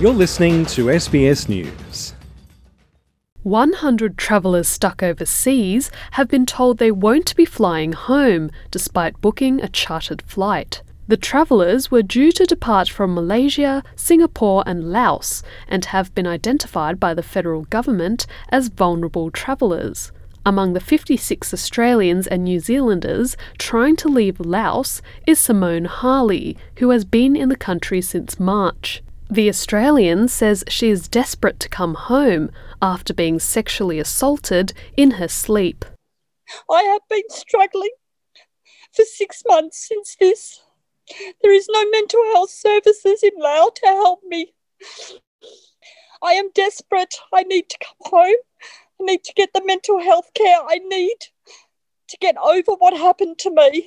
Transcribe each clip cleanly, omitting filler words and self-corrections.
You're listening to SBS News. 100 travellers stuck overseas have been told they won't be flying home despite booking a chartered flight. The travellers were due to depart from Malaysia, Singapore and Laos and have been identified by the federal government as vulnerable travellers. Among the 56 Australians and New Zealanders trying to leave Laos is Simone Harley, who has been in the country since March. The Australian says she is desperate to come home after being sexually assaulted in her sleep. I have been struggling for 6 months since this. There is no mental health services in Laos to help me. I am desperate. I need to come home. I need to get the mental health care I need to get over what happened to me.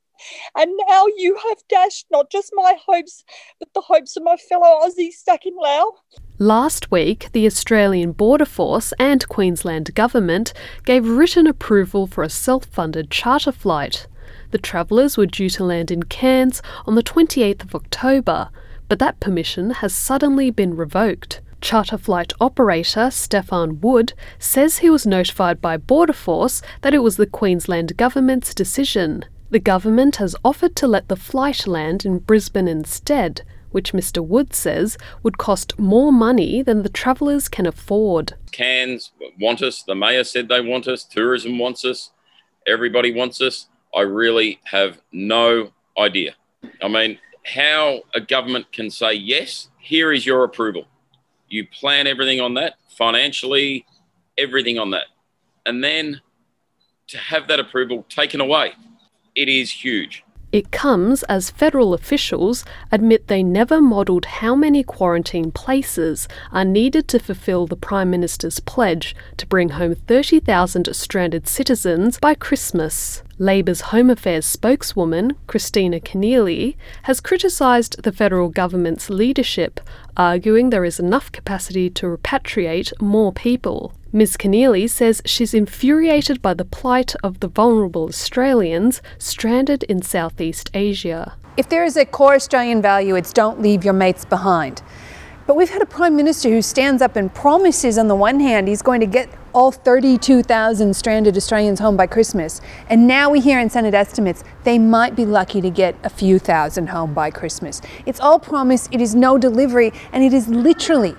And now you have dashed not just my hopes, but the hopes of my fellow Aussies stuck in Laos. Last week, the Australian Border Force and Queensland Government gave written approval for a self-funded charter flight. The travellers were due to land in Cairns on the 28th of October, but that permission has suddenly been revoked. Charter flight operator Stefan Wood says he was notified by Border Force that it was the Queensland Government's decision. The government has offered to let the flight land in Brisbane instead, which Mr Wood says would cost more money than the travellers can afford. Cairns want us, the mayor said they want us, tourism wants us, everybody wants us. I really have no idea. I mean, how a government can say, yes, here is your approval. You plan everything on that, financially, everything on that. And then to have that approval taken away. It is huge. It comes as federal officials admit they never modelled how many quarantine places are needed to fulfil the Prime Minister's pledge to bring home 30,000 stranded citizens by Christmas. Labor's Home Affairs spokeswoman, Christina Keneally, has criticised the federal government's leadership, arguing there is enough capacity to repatriate more people. Ms Keneally says she's infuriated by the plight of the vulnerable Australians stranded in Southeast Asia. If there is a core Australian value, it's don't leave your mates behind. But we've had a Prime Minister who stands up and promises on the one hand he's going to get all 32,000 stranded Australians home by Christmas. And now we hear in Senate estimates they might be lucky to get a few thousand home by Christmas. It's all promise, it is no delivery, and it is literally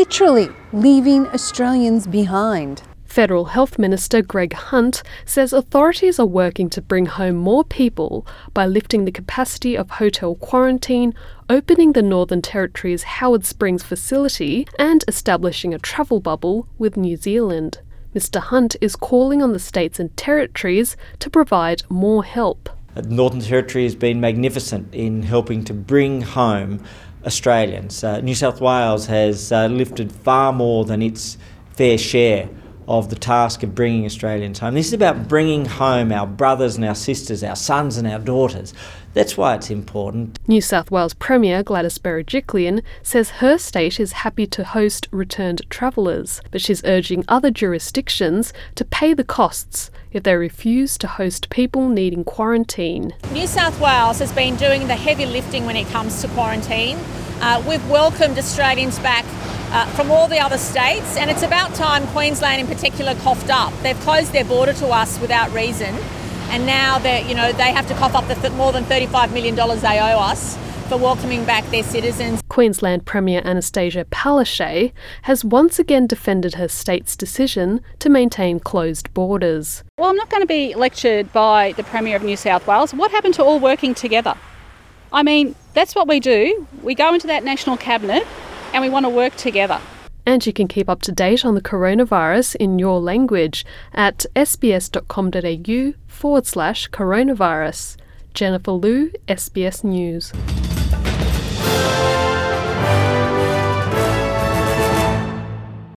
leaving Australians behind. Federal Health Minister Greg Hunt says authorities are working to bring home more people by lifting the capacity of hotel quarantine, opening the Northern Territory's Howard Springs facility, and establishing a travel bubble with New Zealand. Mr Hunt is calling on the states and territories to provide more help. The Northern Territory has been magnificent in helping to bring home Australians. New South Wales has lifted far more than its fair share of the task of bringing Australians home. This is about bringing home our brothers and our sisters, our sons and our daughters. That's why it's important. New South Wales Premier Gladys Berejiklian says her state is happy to host returned travellers, but she's urging other jurisdictions to pay the costs if they refuse to host people needing quarantine. New South Wales has been doing the heavy lifting when it comes to quarantine. We've welcomed Australians back from all the other states, and it's about time Queensland in particular coughed up. They've closed their border to us without reason, and now they have to cough up the more than $35 million they owe us for welcoming back their citizens. Queensland Premier Anastasia Palaszczuk has once again defended her state's decision to maintain closed borders. Well, I'm not going to be lectured by the Premier of New South Wales. What happened to all working together? I mean, that's what we do. We go into that National Cabinet and we want to work together. And you can keep up to date on the coronavirus in your language at sbs.com.au/coronavirus. Jennifer Liu, SBS News.